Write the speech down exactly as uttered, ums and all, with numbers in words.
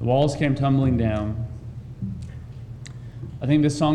walls came tumbling down. I think this song